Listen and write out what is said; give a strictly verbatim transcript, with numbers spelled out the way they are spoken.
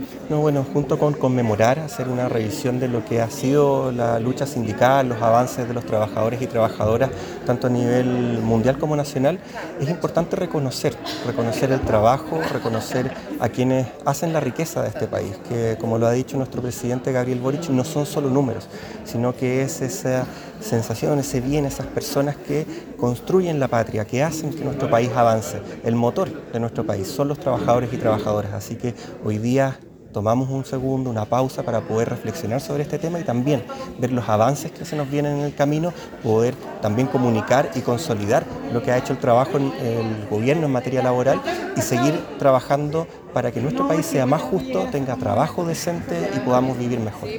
No, bueno, junto con conmemorar, hacer una revisión de lo que ha sido la lucha sindical, los avances de los trabajadores y trabajadoras, tanto a nivel mundial como nacional, es importante reconocer, reconocer el trabajo, reconocer a quienes hacen la riqueza de este país, que como lo ha dicho nuestro presidente Gabriel Boric, no son solo números, sino que es esa sensación, ese bien, esas personas que construyen la patria, que hacen que nuestro país avance. El motor de nuestro país son los trabajadores y trabajadoras, así que hoy día tomamos un segundo, una pausa para poder reflexionar sobre este tema y también ver los avances que se nos vienen en el camino, poder también comunicar y consolidar lo que ha hecho el trabajo en el gobierno en materia laboral y seguir trabajando para que nuestro país sea más justo, tenga trabajo decente y podamos vivir mejor.